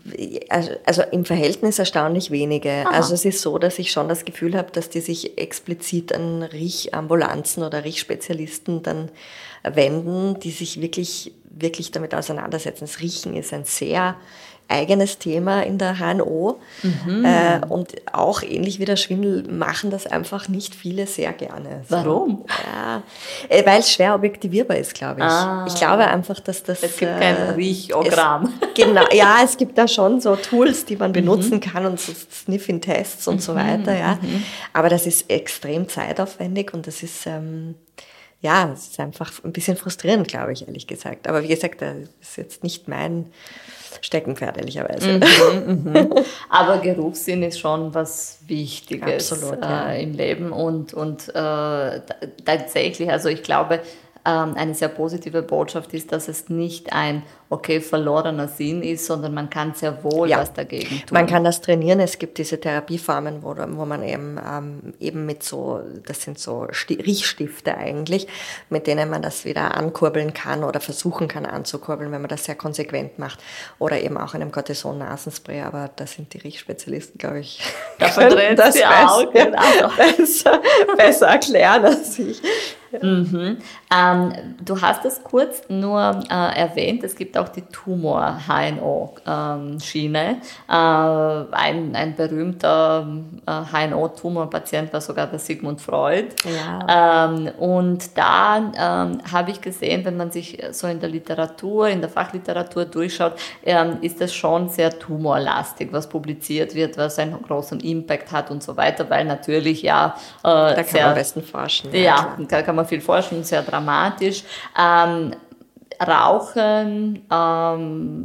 also im Verhältnis erstaunlich wenige. Aha. Also es ist so, dass ich schon das Gefühl habe, dass die sich explizit an Riechambulanzen oder Riechspezialisten dann wenden, die sich wirklich, wirklich damit auseinandersetzen. Das Riechen ist ein sehr eigenes Thema in der H N O. Mhm. Äh, und auch ähnlich wie der Schwindel machen das einfach nicht viele sehr gerne. So. Warum? Ja, äh, weil es schwer objektivierbar ist, glaube ich. Ah. Ich glaube einfach, dass das... Es gibt äh, kein Riechogramm. Genau, ja, es gibt da schon so Tools, die man benutzen mhm. kann und so Sniffing-Tests und mhm. so weiter. Ja. Mhm. Aber das ist extrem zeitaufwendig und das ist... Ähm, ja, es ist einfach ein bisschen frustrierend, glaube ich, ehrlich gesagt. Aber wie gesagt, das ist jetzt nicht mein Steckenpferd, ehrlicherweise. Mhm, mhm. Aber Geruchssinn ist schon was Wichtiges Absolut, äh, ja. im Leben und, und äh, tatsächlich, also ich glaube, ähm, eine sehr positive Botschaft ist, dass es nicht ein okay, verlorener Sinn ist, sondern man kann sehr wohl ja. was dagegen tun. Man kann das trainieren. Es gibt diese Therapieformen, wo, wo man eben, ähm, eben mit so, das sind so Sti- Riechstifte eigentlich, mit denen man das wieder ankurbeln kann oder versuchen kann anzukurbeln, wenn man das sehr konsequent macht. Oder eben auch in einem Cortison-Nasenspray, aber da sind die Riechspezialisten, glaube ich, da verdreht das die Augen. Besser, besser erklären als ich. Mhm. Ähm, du hast es kurz nur äh, erwähnt, es gibt auch die Tumor-H N O-Schiene. Ähm, äh, ein, ein berühmter äh, H N O-Tumorpatient war sogar der Sigmund Freud. Ja. Ähm, und da ähm, habe ich gesehen, wenn man sich so in der Literatur, in der Fachliteratur durchschaut, ähm, ist das schon sehr tumorlastig, was publiziert wird, was einen großen Impact hat und so weiter, weil natürlich ja... Äh, da kann sehr, man am besten forschen. Ja, ja da kann man viel forschen, sehr dramatisch. Ähm, Rauchen, ähm,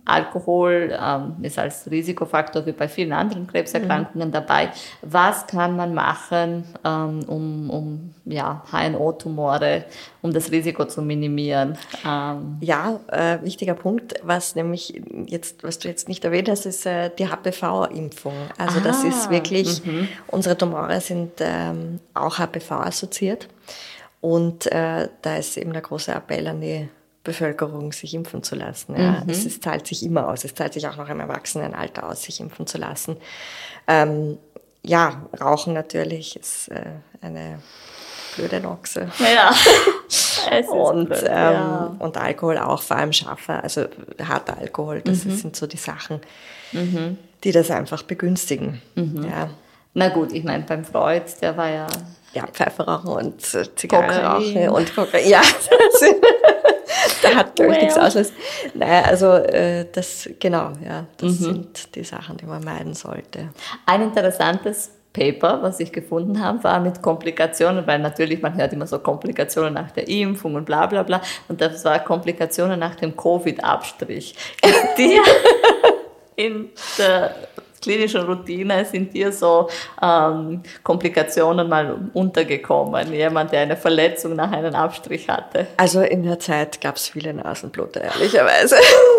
Alkohol ähm, ist als Risikofaktor wie bei vielen anderen Krebserkrankungen mhm. dabei. Was kann man machen, ähm, um, um ja, H N O-Tumore, um das Risiko zu minimieren? Ähm, ja, äh, wichtiger Punkt, was nämlich jetzt, was du jetzt nicht erwähnt hast, ist äh, die H P V-Impfung. Also ah, das ist wirklich, mhm. unsere Tumore sind ähm, auch H P V-assoziiert. Und äh, da ist eben der große Appell an die Bevölkerung, sich impfen zu lassen. Ja. Mhm. Es, es zahlt sich immer aus. Es zahlt sich auch noch im Erwachsenenalter aus, sich impfen zu lassen. Ähm, ja, Rauchen natürlich ist äh, eine blöde Noxe. Ja. Es und, blöd, ähm, ja. und Alkohol auch, vor allem scharfer, also harter Alkohol, das mhm. sind so die Sachen, mhm. die das einfach begünstigen. Mhm. Ja. Na gut, ich meine, beim Freud, der war ja... Ja, Pfeife rauchen und äh, Zigarre rauchen und Kokain. Ja, da hat, glaube ich, well. nichts auslöst. Naja, also äh, das, genau, ja, das mhm. sind die Sachen, die man meiden sollte. Ein interessantes Paper, was ich gefunden habe, war mit Komplikationen, weil natürlich, man hört immer so Komplikationen nach der Impfung und bla bla bla, und das war Komplikationen nach dem Covid-Abstrich. Die in der klinischen Routine sind dir so ähm, Komplikationen mal untergekommen? Jemand, der eine Verletzung nach einem Abstrich hatte? Also in der Zeit gab es viele Nasenblute, ehrlicherweise.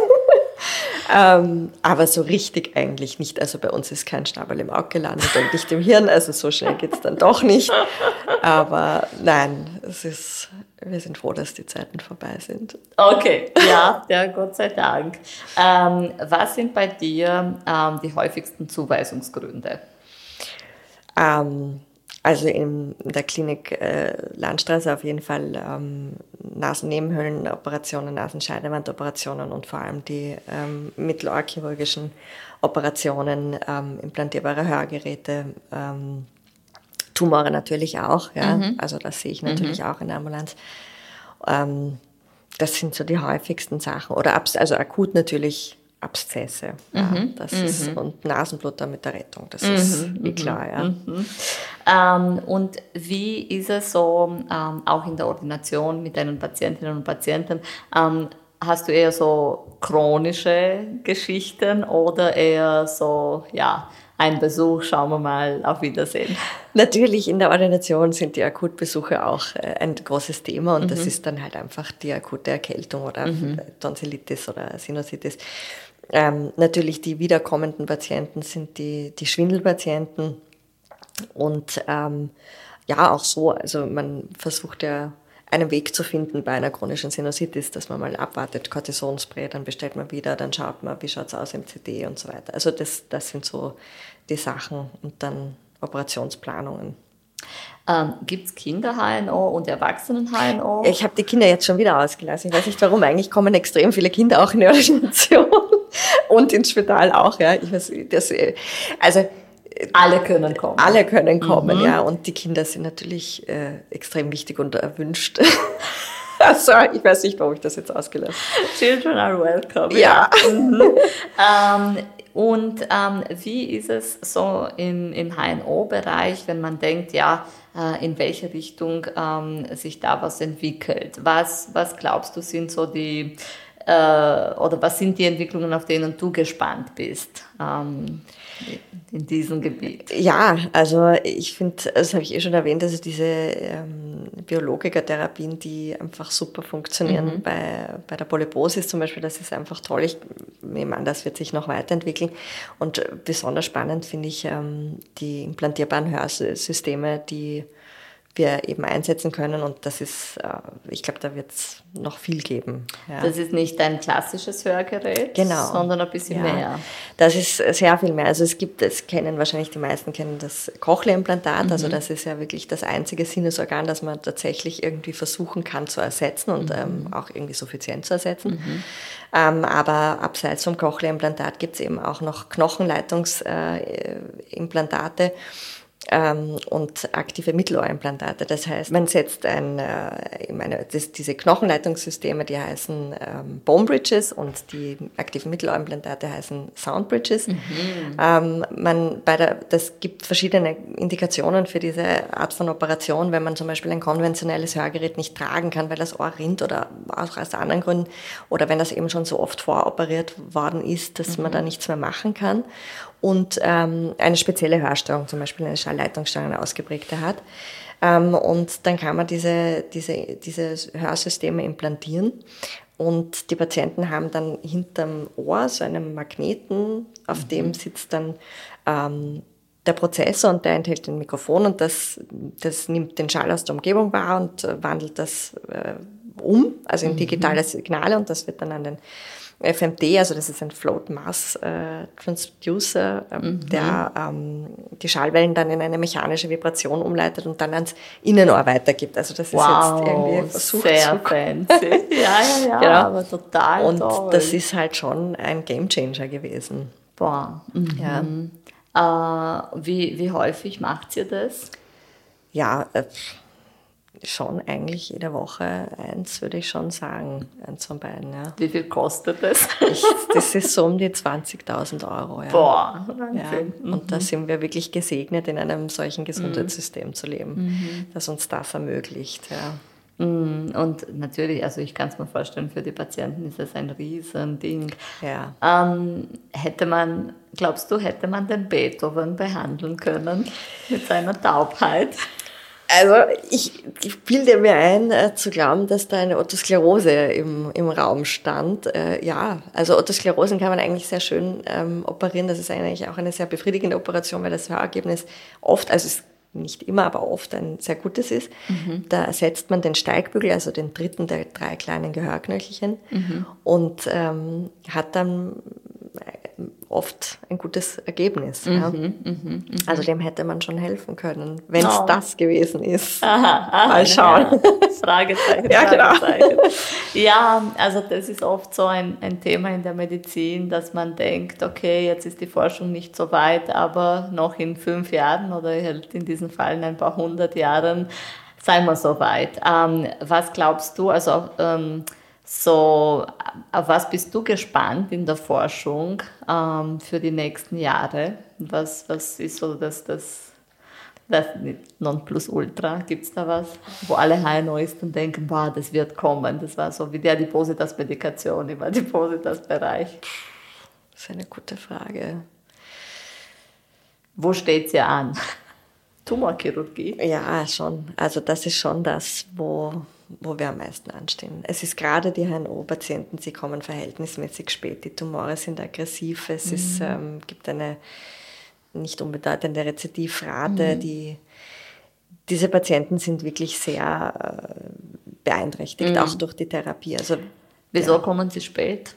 ähm, aber so richtig eigentlich nicht. Also bei uns ist kein Stabel im Auge gelandet und nicht im Hirn, also so schnell geht es dann doch nicht. Aber nein, es ist, wir sind froh, dass die Zeiten vorbei sind. Okay, ja, ja, Gott sei Dank. Ähm, was sind bei dir ähm, die häufigsten Zuweisungsgründe? Ähm, also in der Klinik äh, Landstraße auf jeden Fall ähm, Nasennebenhöhlenoperationen, Nasenscheidewandoperationen und vor allem die ähm, mittelohrchirurgischen Operationen, ähm, implantierbare Hörgeräte, ähm, Tumore natürlich auch, ja. Mhm. Also das sehe ich natürlich mhm. auch in der Ambulanz. Ähm, das sind so die häufigsten Sachen. Oder Abs- also akut natürlich Abszesse. Mhm. Ja, das mhm. ist, und Nasenbluter mit der Rettung, das mhm. ist eh klar, ja. Mhm. Ähm, und wie ist es so, ähm, auch in der Ordination mit deinen Patientinnen und Patienten, ähm, hast du eher so chronische Geschichten oder eher so, ja, ein Besuch, schauen wir mal, auf Wiedersehen? Natürlich, in der Ordination sind die Akutbesuche auch ein großes Thema und mhm. das ist dann halt einfach die akute Erkältung oder mhm. Tonsillitis oder Sinusitis. Ähm, natürlich die wiederkommenden Patienten sind die, die Schwindelpatienten und ähm, ja, auch so, also man versucht ja einen Weg zu finden bei einer chronischen Sinusitis, dass man mal abwartet, Cortisonspray, dann bestellt man wieder, dann schaut man, wie schaut es aus im C T und so weiter. Also das, das sind so die Sachen und dann Operationsplanungen. Ähm, gibt es Kinder-H N O und Erwachsenen-H N O? Ich habe die Kinder jetzt schon wieder ausgelassen. Ich weiß nicht warum. Eigentlich kommen extrem viele Kinder auch in die Ordination und ins Spital auch. Ja, ich weiß, das, also alle können kommen. Alle können kommen, mhm. ja. Und die Kinder sind natürlich äh, extrem wichtig und erwünscht. Also, ich weiß nicht, warum ich das jetzt ausgelassen habe. Children are welcome. Ja. ja. Mhm. ähm, und ähm, wie ist es so im, im H N O-Bereich, wenn man denkt, ja, äh, in welche Richtung ähm, sich da was entwickelt? Was, was glaubst du, sind so die, äh, oder was sind die Entwicklungen, auf denen du gespannt bist? Ähm, in diesem Gebiet? Ja, also ich finde, das habe ich eh schon erwähnt, also diese ähm, Biologikertherapien, die einfach super funktionieren mhm. bei, bei der Polyposis zum Beispiel, das ist einfach toll. Ich nehme an, das wird sich noch weiterentwickeln. Und besonders spannend finde ich ähm, die implantierbaren Hörsysteme, die wir eben einsetzen können und das ist, ich glaube, da wird es noch viel geben. Ja. Das ist nicht ein klassisches Hörgerät, genau. sondern ein bisschen ja. mehr. Das ist sehr viel mehr. Also es gibt, es kennen wahrscheinlich die meisten kennen das Cochlea-Implantat, mhm. also das ist ja wirklich das einzige Sinnesorgan, das man tatsächlich irgendwie versuchen kann zu ersetzen und mhm. ähm, auch irgendwie suffizient zu ersetzen. Mhm. Ähm, aber abseits vom Cochlea-Implantat gibt es eben auch noch Knochenleitungsimplantate. ähm, und aktive Mittelohrimplantate. Das heißt, man setzt ein, äh, ich meine, das, diese Knochenleitungssysteme, die heißen ähm, Bone Bridges und die aktiven Mittelohrimplantate heißen Sound Bridges. Mhm. Ähm, man bei der, das gibt verschiedene Indikationen für diese Art von Operation, wenn man zum Beispiel ein konventionelles Hörgerät nicht tragen kann, weil das Ohr rinnt oder auch aus anderen Gründen, oder wenn das eben schon so oft voroperiert worden ist, dass mhm. man da nichts mehr machen kann. Und ähm, eine spezielle Hörstörung, zum Beispiel eine Schallleitungsstörung, eine ausgeprägte hat. Ähm, und dann kann man diese, diese, diese Hörsysteme implantieren. Und die Patienten haben dann hinterm Ohr so einen Magneten, auf mhm. dem sitzt dann ähm, der Prozessor und der enthält ein Mikrofon und das, das nimmt den Schall aus der Umgebung wahr und äh, wandelt das äh, um, also in digitale Signale, und das wird dann an den F M T, also das ist ein Float Mass äh, Transducer, äh, mhm. der ähm, die Schallwellen dann in eine mechanische Vibration umleitet und dann ans Innenohr weitergibt. Also das ist wow, jetzt irgendwie ein Versuch. Sehr fancy. Ja, ja, ja, genau. Aber total Und toll. Das ist halt schon ein Gamechanger gewesen. Boah. Mhm. Ja. Äh, wie, wie häufig macht ihr das? Ja, äh, schon eigentlich jede Woche eins, würde ich schon sagen, eins von beiden, ja. Wie viel kostet das? Ich, das ist so um die zwanzigtausend Euro, ja. Boah, Wahnsinn. Ja. Und mhm. da sind wir wirklich gesegnet, in einem solchen Gesundheitssystem mhm. zu leben, mhm. das uns das ermöglicht, ja. Und natürlich, also ich kann es mir vorstellen, für die Patienten ist das ein Riesending. Ja. Ähm, hätte man, glaubst du, hätte man den Beethoven behandeln können mit seiner Taubheit? Also ich, ich bilde mir ein, äh, zu glauben, dass da eine Otosklerose im, im Raum stand. Äh, ja, also Otosklerosen kann man eigentlich sehr schön ähm, operieren. Das ist eigentlich auch eine sehr befriedigende Operation, weil das Hörergebnis oft, also es nicht immer, aber oft ein sehr gutes ist. Mhm. Da ersetzt man den Steigbügel, also den dritten der drei kleinen Gehörknöchelchen, mhm. und ähm, hat dann oft ein gutes Ergebnis. Mhm, ja. mhm, mh. Also dem hätte man schon helfen können, wenn es oh. das gewesen ist. Aha, aha, mal schauen. Ja. Fragezeichen, ja, Fragezeichen. Genau. Ja, also das ist oft so ein, ein Thema in der Medizin, dass man denkt, okay, jetzt ist die Forschung nicht so weit, aber noch in fünf Jahren oder halt in diesen Fall in ein paar hundert Jahren seien wir so weit. Ähm, was glaubst du, also ähm, so, auf was bist du gespannt in der Forschung ähm, für die nächsten Jahre? Was, was ist so das, das, das Nonplusultra? Gibt es da was, wo alle High Noise dann denken, boah, das wird kommen? Das war so wie die Adipositas-Medikation im Adipositas-Bereich. Das ist eine gute Frage. Wo steht sie an? Tumorchirurgie? Ja, schon. Also das ist schon das, wo... wo wir am meisten anstehen. Es ist gerade die H N O-Patienten, sie kommen verhältnismäßig spät, die Tumore sind aggressiv, es mhm. ist, ähm, gibt eine nicht unbedeutende Rezidivrate, mhm. die, diese Patienten sind wirklich sehr äh, beeinträchtigt, mhm. auch durch die Therapie. Also, Wieso ja. kommen sie spät?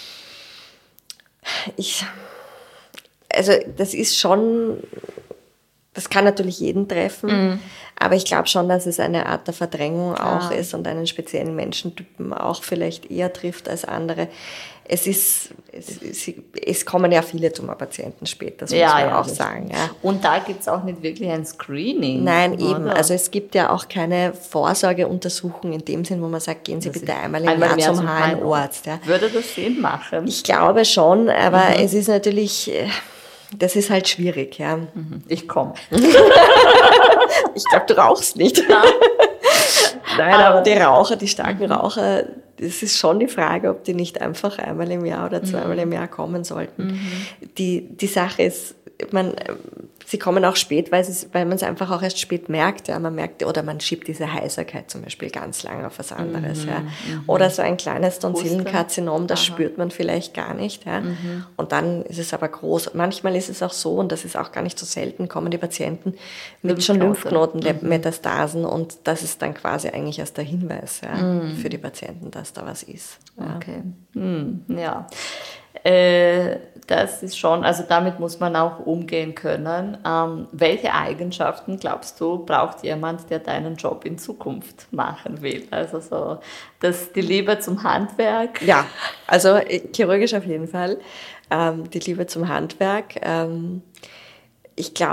Ich, also das ist schon... Das kann natürlich jeden treffen, mhm. aber ich glaube schon, dass es eine Art der Verdrängung auch ah. ist und einen speziellen Menschentypen auch vielleicht eher trifft als andere. Es ist, es, es, es kommen ja viele Tumorpatienten spät, das ja, muss man ja, auch sagen. Ja. Und da gibt es auch nicht wirklich ein Screening. Nein, oder? eben. Also es gibt ja auch keine Vorsorgeuntersuchung in dem Sinn, wo man sagt, gehen Sie das bitte einmal im einmal Jahr zum, zum H N O-Arzt. Ja. Würde das Sinn machen? Ich glaube schon, aber mhm. es ist natürlich... Das ist halt schwierig, ja. Ich komme. Ich glaube, du rauchst nicht. Nein, aber die Raucher, die starken Raucher, das ist schon die Frage, ob die nicht einfach einmal im Jahr oder zweimal im Jahr kommen sollten. Mhm. Die, die Sache ist, man, sie kommen auch spät, weil, es, weil man es einfach auch erst spät merkt. Ja. Man merkt, oder man schiebt diese Heiserkeit zum Beispiel ganz lange auf was anderes. Mhm. Ja. Oder so ein kleines Tonsillenkarzinom, das Aha. spürt man vielleicht gar nicht. Ja. Mhm. Und dann ist es aber groß. Manchmal ist es auch so, und das ist auch gar nicht so selten, kommen die Patienten mit schon Lymphknotenmetastasen mhm. und das ist dann quasi eigentlich erst der Hinweis ja, mhm. für die Patienten, dass da was ist. Ja. Okay. Mhm. Ja. Äh, das ist schon, also damit muss man auch umgehen können. Ähm, welche Eigenschaften, glaubst du, braucht jemand, der deinen Job in Zukunft machen will? Also so, das, die Liebe zum Handwerk? Ja, also chirurgisch auf jeden Fall. Ähm, die Liebe zum Handwerk. Ähm, ich glaube,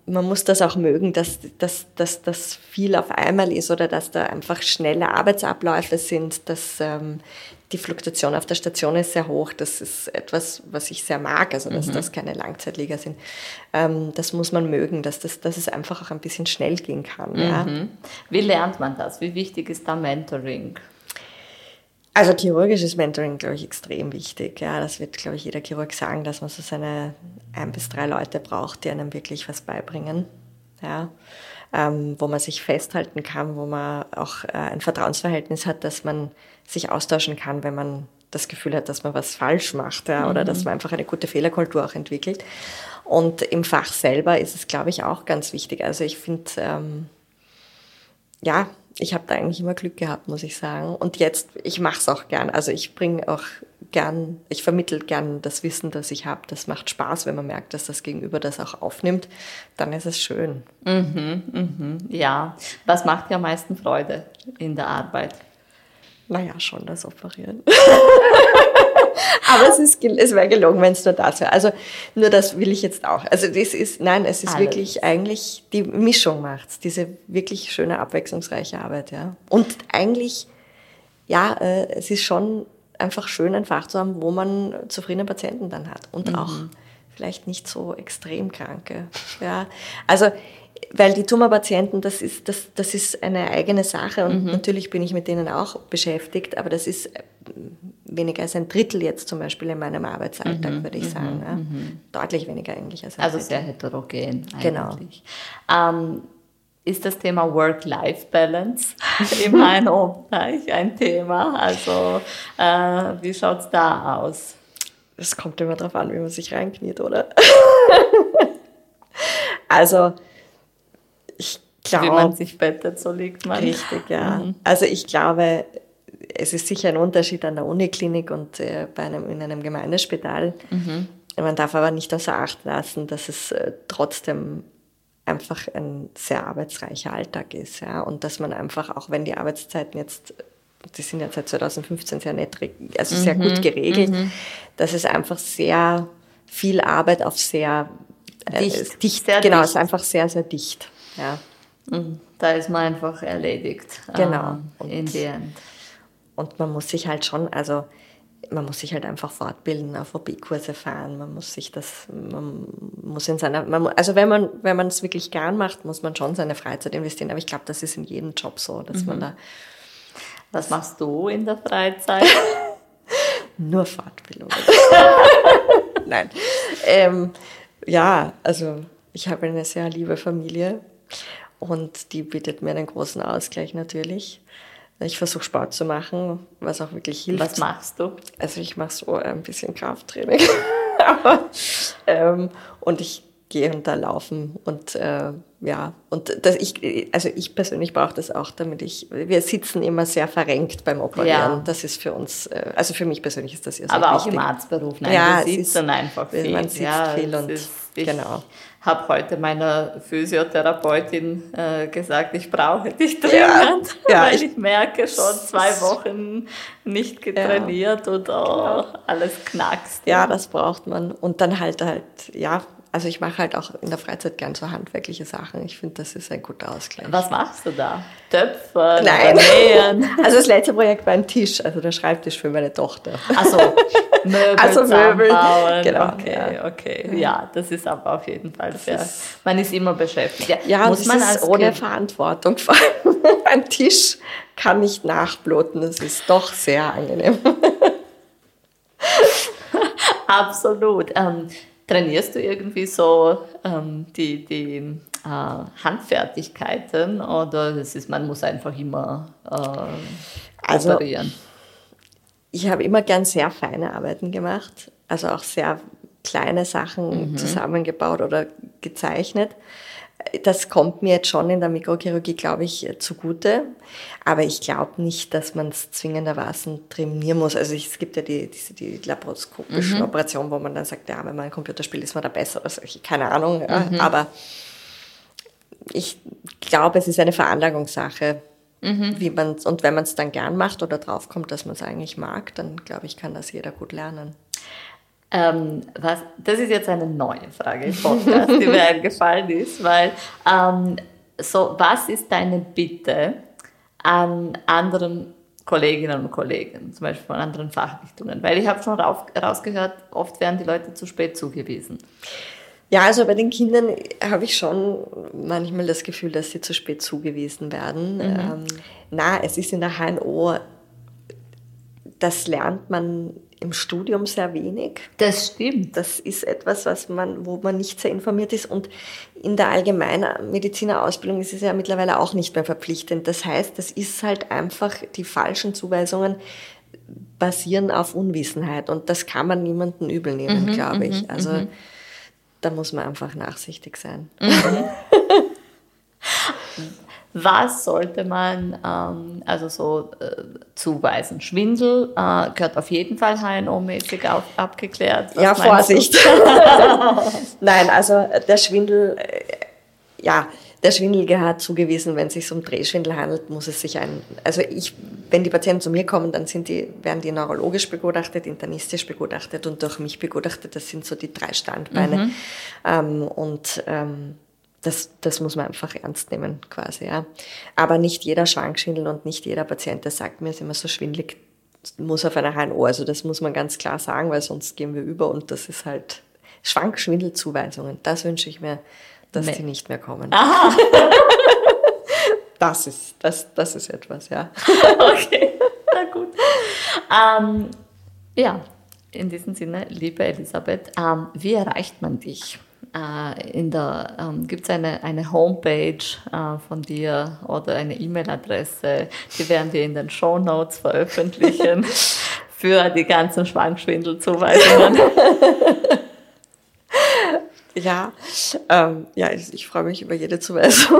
man muss das auch mögen, dass, dass, dass das viel auf einmal ist oder dass da einfach schnelle Arbeitsabläufe sind, dass ähm, die Fluktuation auf der Station ist sehr hoch. Das ist etwas, was ich sehr mag, also dass mhm. das keine Langzeitlieger sind. Ähm, das muss man mögen, dass, das, dass es einfach auch ein bisschen schnell gehen kann. Mhm. Ja. Wie lernt man das? Wie wichtig ist da Mentoring? Also chirurgisches Mentoring, glaube ich, extrem wichtig. Ja, das wird, glaube ich, jeder Chirurg sagen, dass man so seine ein bis drei Leute braucht, die einem wirklich was beibringen. Ja, ähm, wo man sich festhalten kann, wo man auch äh, ein Vertrauensverhältnis hat, dass man sich austauschen kann, wenn man das Gefühl hat, dass man was falsch macht, ja, mhm. oder dass man einfach eine gute Fehlerkultur auch entwickelt. Und im Fach selber ist es, glaube ich, auch ganz wichtig. Also ich finde, ähm, ja, ich habe da eigentlich immer Glück gehabt, muss ich sagen. Und jetzt, ich mache es auch gern. Also ich bringe auch gern, ich vermittle gern das Wissen, das ich habe. Das macht Spaß, wenn man merkt, dass das Gegenüber das auch aufnimmt. Dann ist es schön. Mhm, mhm, ja. Was macht dir am meisten Freude in der Arbeit? Naja, schon das Operieren. Aber es, ist, es wäre gelogen, wenn es nur das wäre. Also nur das will ich jetzt auch. Also das ist, nein, es ist Alles. wirklich eigentlich, die Mischung macht's, diese wirklich schöne, abwechslungsreiche Arbeit, ja. Und eigentlich, ja, äh, es ist schon einfach schön, ein Fach zu haben, wo man zufriedene Patienten dann hat. Und mhm. auch vielleicht nicht so extrem kranke, ja. Also, weil die Tumorpatienten, das ist, das, das ist eine eigene Sache und mhm. natürlich bin ich mit denen auch beschäftigt, aber das ist weniger als ein Drittel jetzt zum Beispiel in meinem Arbeitsalltag, mhm. würde ich sagen. Mhm. Ja. Deutlich weniger eigentlich als ein Also Drittel. sehr heterogen eigentlich. Genau. Ähm, ist das Thema Work-Life-Balance im H N O-Bereich ein Thema? Also äh, wie schaut es da aus? Es kommt immer darauf an, wie man sich reinkniet, oder? Also ich glaube... Wie man sich bettet, so liegt man. Richtig, ja. Mhm. Also ich glaube, es ist sicher ein Unterschied an der Uniklinik und äh, bei einem, in einem Gemeindespital. Mhm. Man darf aber nicht außer Acht lassen, dass es äh, trotzdem einfach ein sehr arbeitsreicher Alltag ist. Ja? Und dass man einfach, auch wenn die Arbeitszeiten jetzt, die sind ja seit zweitausendfünfzehn sehr nett, also sehr mhm. gut geregelt, mhm. dass es einfach sehr viel Arbeit auf sehr äh, dicht, dicht sehr genau, dicht. Es ist einfach sehr, sehr dicht. Ja. Da ist man einfach erledigt. Genau. Ähm, in the end. Und man muss sich halt schon, also man muss sich halt einfach fortbilden, auf O B-Kurse fahren, man muss sich das, man muss in seiner, man, also wenn man wenn man es wirklich gern macht, muss man schon seine Freizeit investieren. Aber ich glaube, das ist in jedem Job so, dass mhm. man da... Was machst du in der Freizeit? Nur Fortbildung. Nein. Ähm, ja, also ich habe eine sehr liebe Familie und die bietet mir einen großen Ausgleich natürlich. Ich versuche Sport zu machen, was auch wirklich hilft. Was machst du? Also ich mache so ein bisschen Krafttraining. Aber, ähm, und ich gehe und da laufen und äh, ja, und das ich, also ich persönlich brauche das auch, damit ich, wir sitzen immer sehr verrenkt beim Operieren. Ja. Das ist für uns, äh, also für mich persönlich ist das ja so Aber wichtig. auch im Arztberuf, nein, ja, du sitzt dann einfach viel. Man sitzt ja, viel und ist, ich genau. habe heute meiner Physiotherapeutin äh, gesagt, ich brauche dich dringend, ja. Ja, weil ich, ich merke schon zwei Wochen nicht getrainiert ja. und oh, alles knackst. Ja, das braucht man. Und dann halt halt, ja, also ich mache halt auch in der Freizeit gern so handwerkliche Sachen. Ich finde, das ist ein guter Ausgleich. Was machst du da? Töpfer? Nein. Nähen? Also das letzte Projekt war ein Tisch, also der Schreibtisch für meine Tochter. Also Möbel also Möbel. Zusammenbauen. Genau. Okay, ja. okay. Ja, das ist aber auf jeden Fall sehr, ist, man ist immer beschäftigt. Ja, ja muss man als ohne kind Verantwortung. Vor allem ein Tisch kann nicht nachbloten, das ist doch sehr angenehm. Absolut. Ähm, Trainierst du irgendwie so ähm, die, die äh, Handfertigkeiten oder das ist, man muss einfach immer äh, also, operieren? Ich habe immer gern sehr feine Arbeiten gemacht, also auch sehr kleine Sachen mhm. zusammengebaut oder gezeichnet. Das kommt mir jetzt schon in der Mikrochirurgie, glaube ich, zugute. Aber ich glaube nicht, dass man es zwingendermaßen trainieren muss. Also ich, es gibt ja die, diese, die laparoskopischen mhm. Operationen, wo man dann sagt, ja, wenn man ein Computer spielt, ist man da besser. Also ich, keine Ahnung. Ja. Mhm. Aber ich glaube, es ist eine Veranlagungssache. Mhm. Wie man, und wenn man es dann gern macht oder draufkommt, dass man es eigentlich mag, dann glaube ich, kann das jeder gut lernen. Ähm, was, das ist jetzt eine neue Frage im Podcast, die mir eingefallen ist, weil ähm, so, was ist deine Bitte an anderen Kolleginnen und Kollegen, zum Beispiel von anderen Fachrichtungen? Weil ich habe schon rauf, rausgehört, oft werden die Leute zu spät zugewiesen. Ja, also bei den Kindern habe ich schon manchmal das Gefühl, dass sie zu spät zugewiesen werden. Mhm. Ähm, na, es ist in der H N O, das lernt man im Studium sehr wenig. Das stimmt. Das ist etwas, was man, wo man nicht sehr informiert ist. Und in der allgemeinen Medizinerausbildung ist es ja mittlerweile auch nicht mehr verpflichtend. Das heißt, das ist halt einfach, die falschen Zuweisungen basieren auf Unwissenheit. Und das kann man niemandem übel nehmen, mhm, glaube ich. Also mhm. da muss man einfach nachsichtig sein. Mhm. Was sollte man ähm, also so äh, zuweisen? Schwindel äh, gehört auf jeden Fall H N O-mäßig auf, abgeklärt. Was ja, Vorsicht. Nein, also der Schwindel, äh, ja, der Schwindel gehört zugewiesen. Wenn es sich um Drehschwindel handelt, muss es sich ein, also ich, wenn die Patienten zu mir kommen, dann sind die, werden die neurologisch begutachtet, internistisch begutachtet und durch mich begutachtet. Das sind so die drei Standbeine. Mhm. Ähm, und ähm, Das, das muss man einfach ernst nehmen, quasi, ja. Aber nicht jeder Schwankschwindel und nicht jeder Patient, der sagt mir, ist immer so schwindelig, muss auf einer H N O. Also das muss man ganz klar sagen, weil sonst gehen wir über und das ist halt Schwankschwindelzuweisungen. Das wünsche ich mir, dass nee. die nicht mehr kommen. Aha. Das ist, das, das ist etwas, ja. Okay, na gut. Ähm, ja, in diesem Sinne, liebe Elisabeth, ähm, wie erreicht man dich? In der, ähm, gibt es eine, eine Homepage äh, von dir oder eine E-Mail-Adresse, die werden wir in den Shownotes veröffentlichen für die ganzen Schwankschwindelzuweisungen. Ja, ähm, ja ich, ich freue mich über jede Zuweisung.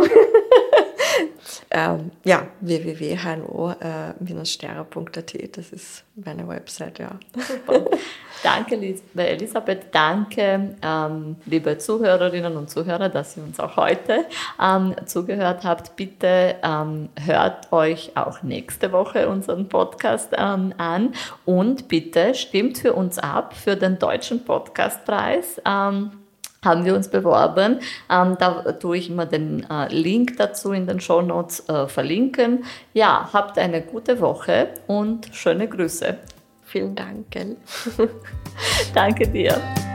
ähm, ja, w w w punkt h n o dash stera punkt a t, das ist meine Website, ja. Super. Danke, liebe Elisabeth, danke, ähm, liebe Zuhörerinnen und Zuhörer, dass ihr uns auch heute ähm, zugehört habt. Bitte ähm, hört euch auch nächste Woche unseren Podcast ähm, an und bitte stimmt für uns ab für den Deutschen Podcastpreis. Ähm, haben wir uns beworben. Ähm, da tue ich immer den äh, Link dazu in den Shownotes äh, verlinken. Ja, habt eine gute Woche und schöne Grüße. Vielen Dank, gell? Danke dir.